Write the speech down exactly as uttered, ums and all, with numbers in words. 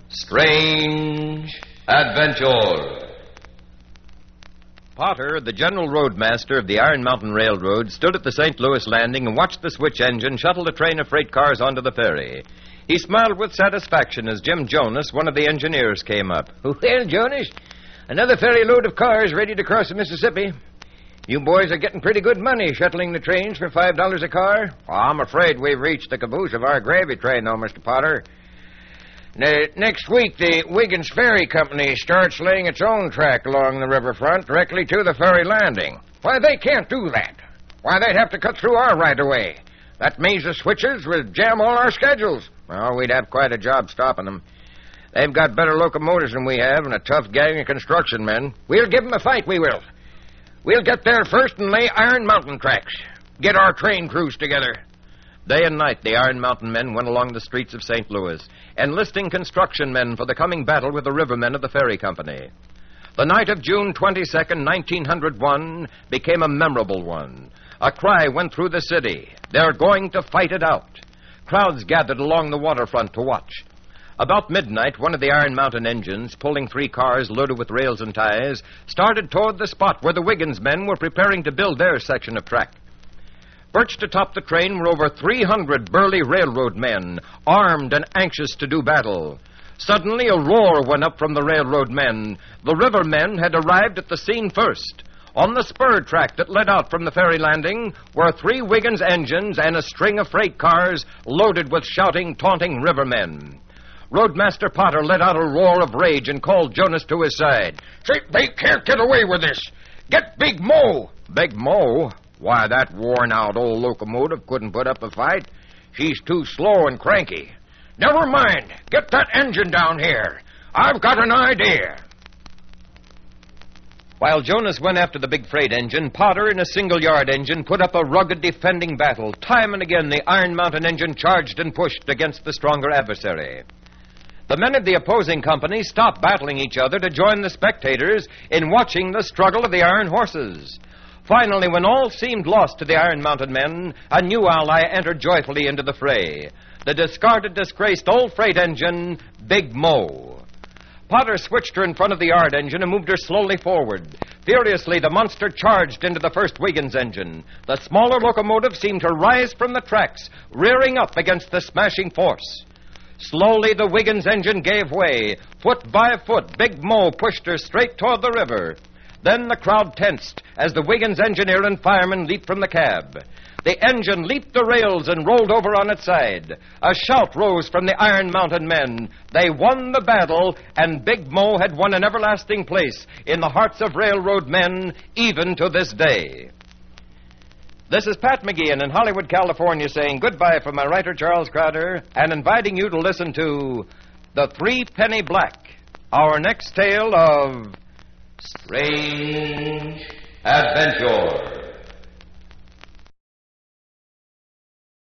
Strange Adventure. Potter, the general roadmaster of the Iron Mountain Railroad, stood at the Saint Louis landing and watched the switch engine shuttle a train of freight cars onto the ferry. He smiled with satisfaction as Jim Jonas, one of the engineers, came up. Well, Jonas, another ferry load of cars ready to cross the Mississippi. You boys are getting pretty good money shuttling the trains for five dollars a car. Well, I'm afraid we've reached the caboose of our gravy train, though, Mister Potter. Ne- next week, the Wiggins Ferry Company starts laying its own track along the riverfront directly to the ferry landing. Why, they can't do that. Why, they'd have to cut through our right-of-way. That means the switches would jam all our schedules. Well, we'd have quite a job stopping them. They've got better locomotives than we have and a tough gang of construction men. We'll give them a fight, we will. We'll get there first and lay Iron Mountain tracks. Get our train crews together. Day and night, the Iron Mountain men went along the streets of Saint Louis, enlisting construction men for the coming battle with the rivermen of the ferry company. The night of June twenty-second, nineteen oh one, became a memorable one. A cry went through the city. They're going to fight it out. Crowds gathered along the waterfront to watch. About midnight, one of the Iron Mountain engines, pulling three cars loaded with rails and ties, started toward the spot where the Wiggins men were preparing to build their section of track. Perched atop the train were over three hundred burly railroad men, armed and anxious to do battle. Suddenly, a roar went up from the railroad men. The river men had arrived at the scene first. On the spur track that led out from the ferry landing were three Wiggins engines and a string of freight cars loaded with shouting, taunting rivermen. Roadmaster Potter let out a roar of rage and called Jonas to his side. Say, they can't get away with this. Get Big Mo. Big Mo? Why, that worn-out old locomotive couldn't put up a fight. She's too slow and cranky. Never mind. Get that engine down here. I've got an idea. While Jonas went after the big freight engine, Potter, in a single-yard engine, put up a rugged defending battle. Time and again, the Iron Mountain engine charged and pushed against the stronger adversary. The men of the opposing company stopped battling each other to join the spectators in watching the struggle of the iron horses. Finally, when all seemed lost to the Iron Mountain men, a new ally entered joyfully into the fray. The discarded, disgraced old freight engine, Big Mo. Potter switched her in front of the yard engine and moved her slowly forward. Furiously, the monster charged into the first Wiggins engine. The smaller locomotive seemed to rise from the tracks, rearing up against the smashing force. Slowly, the Wiggins engine gave way. Foot by foot, Big Mo pushed her straight toward the river. Then the crowd tensed as the Wiggins engineer and fireman leaped from the cab. The engine leaped the rails and rolled over on its side. A shout rose from the Iron Mountain men. They won the battle, and Big Mo had won an everlasting place in the hearts of railroad men, even to this day. This is Pat McGeehan in Hollywood, California, saying goodbye from my writer, Charles Crowder, and inviting you to listen to The Three Penny Black, our next tale of Strange Adventure.